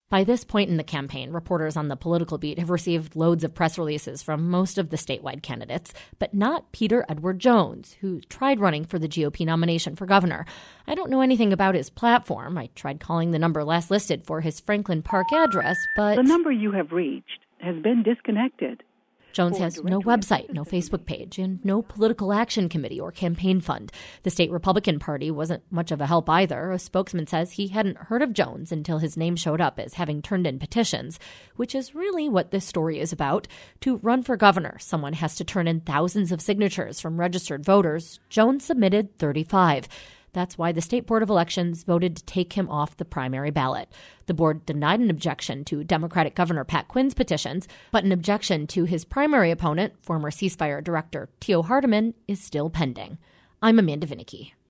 By this point in the campaign, reporters on the political beat have received loads of press releases from most of the statewide candidates, but not Peter Edward Jones, who tried running for the GOP nomination for governor. I don't know anything about his platform. I tried calling the number last listed for his Franklin Park address, but the number you have reached has been disconnected. Jones has no website, no Facebook page, and no political action committee or campaign fund. The state Republican Party wasn't much of a help either. A spokesman says he hadn't heard of Jones until his name showed up as having turned in petitions, which is really what this story is about. To run for governor, someone has to turn in thousands of signatures from registered voters. Jones submitted 35. That's why the State Board of Elections voted to take him off the primary ballot. The board denied an objection to Democratic Governor Pat Quinn's petitions, but an objection to his primary opponent, former ceasefire director Tio Hardiman, is still pending. I'm Amanda Vinicky.